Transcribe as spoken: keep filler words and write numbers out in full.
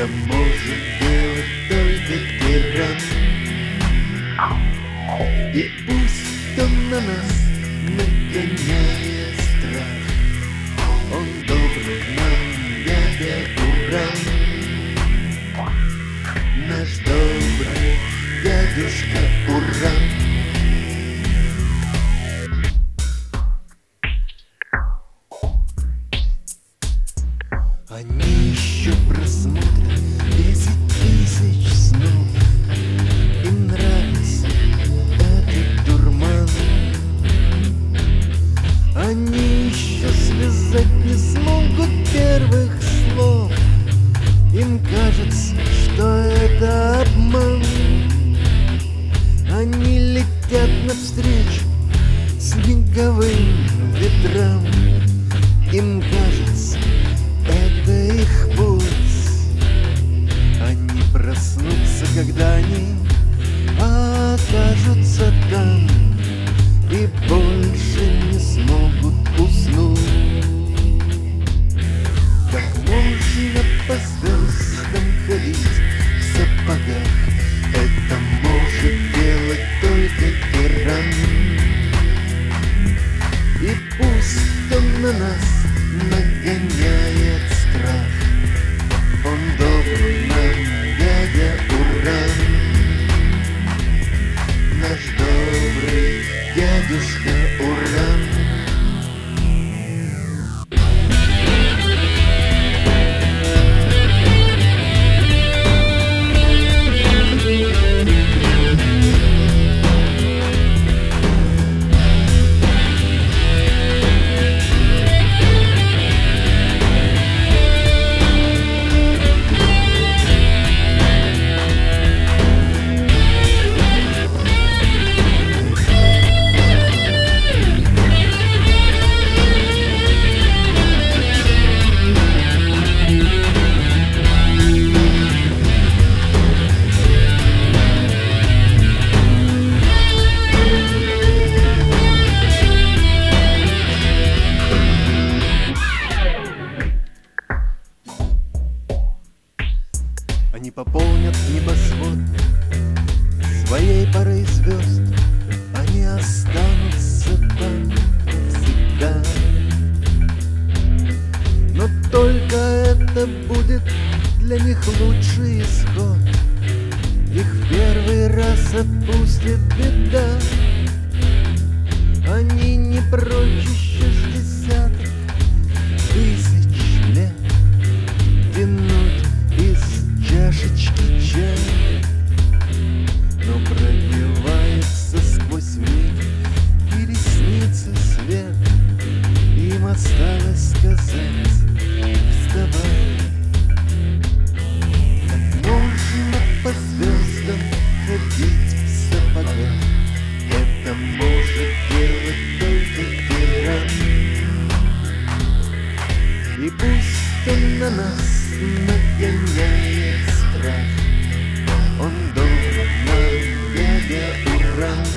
Это может делать только тиран. И пусть он на нас нагоняет страх, он добрый нам, дядя Уран. Наш добрый дядюшка Уран. Они еще просмотрят десять тысяч снов. Им нравится этот дурман. Они еще связать не смогут первых слов. Им кажется, что это обман. Они летят навстречу снеговым ветрам. Им кажется, это их путь. Они проснутся, когда они окажутся там, и больше не смогут уснуть. Как можно по звездам ходить в сапогах? Это может делать только тиран. И пусть он на нас нагоняет страх, он добрый нам, дядя Уран. Наш добрый дядюшка Уран. Они пополнят небосвод своей парой звезд. Они останутся там навсегда. Но только это будет для них лучший исход. Их в первый раз отпустит беда. Они не прочь еще с десяток тысяч лет тянуть из чашечки чая, но пробивается сквозь веки и ресницы свет. Им осталось сказать: вставай. Как можно по звездам ходить в сапогах? Это может делать только тиран. И пусть он на нас нагоняет страх, он добрый нам, дядя Уран.